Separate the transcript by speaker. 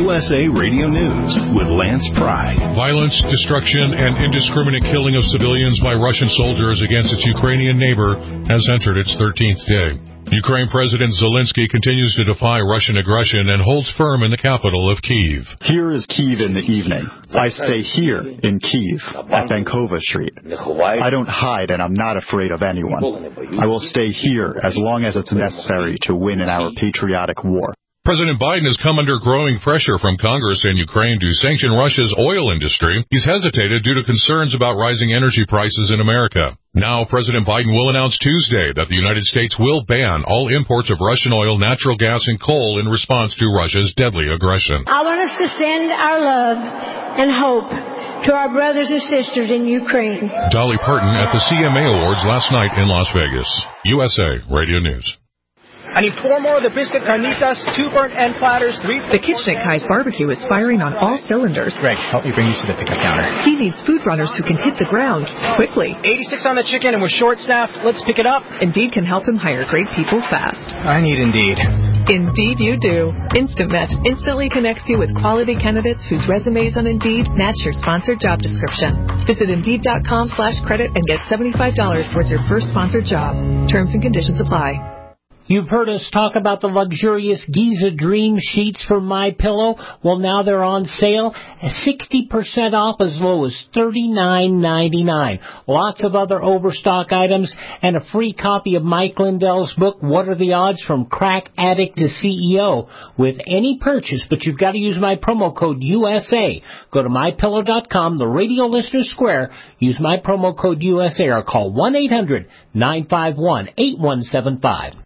Speaker 1: USA Radio News with Lance Pry.
Speaker 2: Violence, destruction, and indiscriminate killing of civilians by Russian soldiers against its Ukrainian neighbor has entered its 13th day. Ukraine President Zelensky continues to defy Russian aggression and holds firm in the capital of Kyiv.
Speaker 3: Here is Kyiv in the evening. I stay here in Kyiv at Bankova Street. I don't hide and I'm not afraid of anyone. I will stay here as long as it's necessary to win in our patriotic war.
Speaker 2: President Biden has come under growing pressure from Congress and Ukraine to sanction Russia's oil industry. He's hesitated due to concerns about rising energy prices in America. Now, President Biden will announce Tuesday that the United States will ban all imports of Russian oil, natural gas, and coal in response to Russia's deadly aggression.
Speaker 4: I want us to send our love and hope to our brothers and sisters in Ukraine.
Speaker 2: Dolly Parton at the CMA Awards last night in Las Vegas. USA Radio News.
Speaker 5: I need 4 more of the biscuit carnitas, 2 burnt end platters, 3...
Speaker 6: The kitchen at Kai's Barbecue is firing on all cylinders.
Speaker 5: Greg, help me bring these to the pickup counter.
Speaker 6: He needs food runners who can hit the ground quickly.
Speaker 5: 86 on the chicken and we're short-staffed. Let's pick it up.
Speaker 6: Indeed can help him hire great people fast.
Speaker 5: I need Indeed.
Speaker 6: Indeed you do. InstantMet instantly connects you with quality candidates whose resumes on Indeed match your sponsored job description. Visit Indeed.com/credit and get $75 towards your first sponsored job. Terms and conditions apply.
Speaker 7: You've heard us talk about the luxurious Giza Dream Sheets from MyPillow. Well, now they're on sale, 60% off as low as $39.99. Lots of other overstock items and a free copy of Mike Lindell's book, What Are the Odds from Crack Addict to CEO, with any purchase, but you've got to use my promo code USA. Go to MyPillow.com, the Radio Listener Square, use my promo code USA or call 1-800-951-8175.